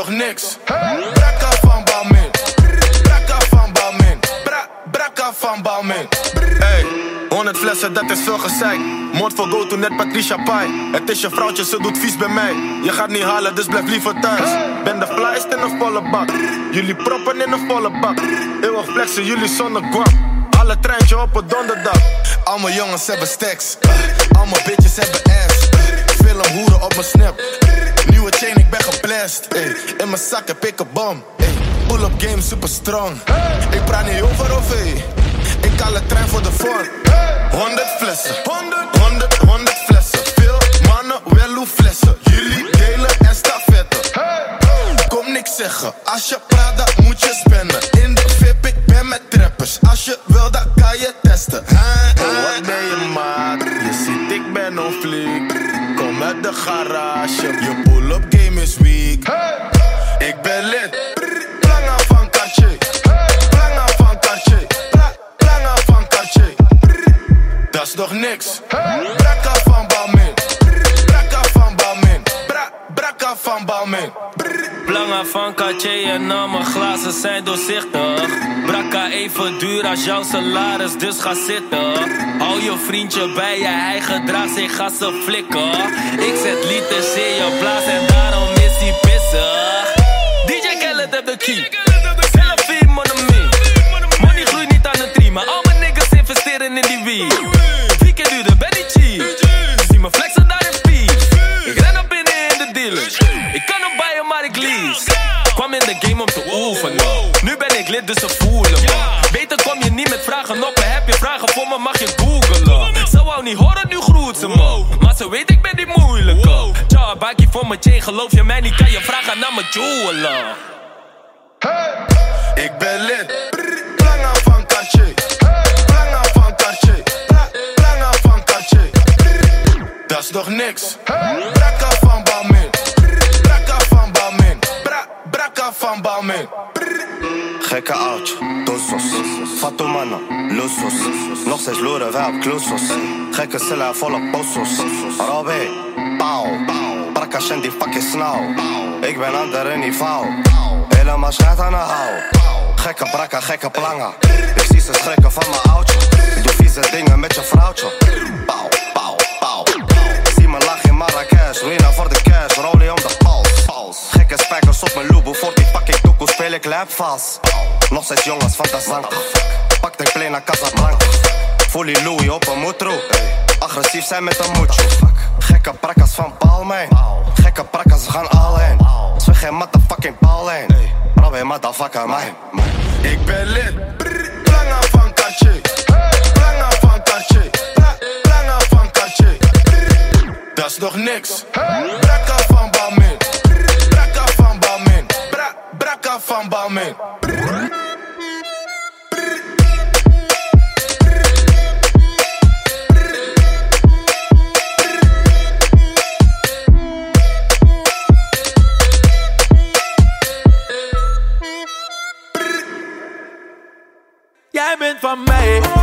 nog niks. Brakka van Balmain. Brakka van Balmain. Brakka van Balmain. Hey, 100 flessen, dat is veel gezeik. Moord voor go to net Patricia Pai. Het is je vrouwtje, ze doet vies bij mij. Je gaat niet halen, dus blijf liever thuis. Ben de flyest in een volle bak. Jullie proppen in een volle bak. Eeuwig flexen, jullie zonder guap. Alle treintje op het donderdag. Al mijn jongens hebben stacks. Al mijn bitches hebben ass. Film hoeren op mijn snap. Nieuwe chain, ik ben geblest. In mijn zak heb ik een bom. Pull-up game super strong. Ik praat niet over OV. Ik haal een trein voor de vorm. 100 flessen. 100 flessen. Veel mannen, wel hoe flessen. Jullie delen en stafetten. Kom niks zeggen. Als je praat, dan moet je spannen. In de VIP, ik ben met trappers. Als je wil, dan kan je testen. Wat ben je maat? Je ziet, ik ben on fleek. Kom uit de garage. Je pull-up game is weak. Ik ben lid. Planga van Cartier. Planga van Cartier. Planga van Cartier. Dat is nog niks. Brakka van Balmain. Brakka van Balmain. Brakka van Balmain. Planga van Cartier en al mijn glazen zijn doorzichtig. Brakka even duur als jouw salaris, dus ga zitten. Hou je vriendje bij je, hij gedraagt zich, ga ze flikken. Ik zet liters in je blaas en daarom is hij pissig. DJ Khaled heeft de key. Selfie, money. Money groeit niet aan de tree, maar al mijn niggas investeren in die weed. 4 keer duurder, ben niet cheap. Zie me flexen daar in peace. Ik ren op binnen in de dealers. Ik kan hem bijen, maar ik lease. Kwam in de game om te oefenen. Nu ben ik lid, dus ze voelen me. Beter kom je niet met vragen op. En heb je vragen voor me, mag je googlen. Ze wou niet horen, nu groet ze me. Maar ze weet, ik ben die moeilijke. Tja, bakkie voor mijn chain, geloof je mij niet, kan je vragen naar mijn jeweler. Ik ben lid. Planga van Cartier. Planga van Cartier. Planga van Cartier. Dat is nog niks. Brakka van Balmain. Brakka van Balmain. Brakka van Balmain. Gekke oudje, dosos. Fatumano, losos. Nog steeds loeren wij op klosos. Gekke cellen volle posos. Robby, pauw. Brakka die fucking snauw. Ik ben ander niveau. Helemaal schijt aan de hou. Gekke brakka, gekke planga. Ik zie ze schrikken van mijn oudje. Ik doe vieze dingen met je vrouwtje. Pauw, pauw, pauw. Zie me lachen in Marrakesh. Ruina voor de cash, rolie om de pals. Gekke spijkers op mijn loebo. Voor die fucking toekoe speel ik lap vast. Nog steeds jongens van de zang. Pak de plane naar Casablanca. Fully Louis op een moetro. Agressief zijn met een moetje. Gekke brakkas van Balmain. Gekke brakkas gaan all in. Zweg geen motherfucking bal in. Robby motherfucker man. Ik ben lid. Planga van Cartier. Planga van Cartier. Planga van Cartier. Dat is nog niks. Brakka van Balmain. Brakka van Balmain. Brakka van Balmain. Jij bent van mij.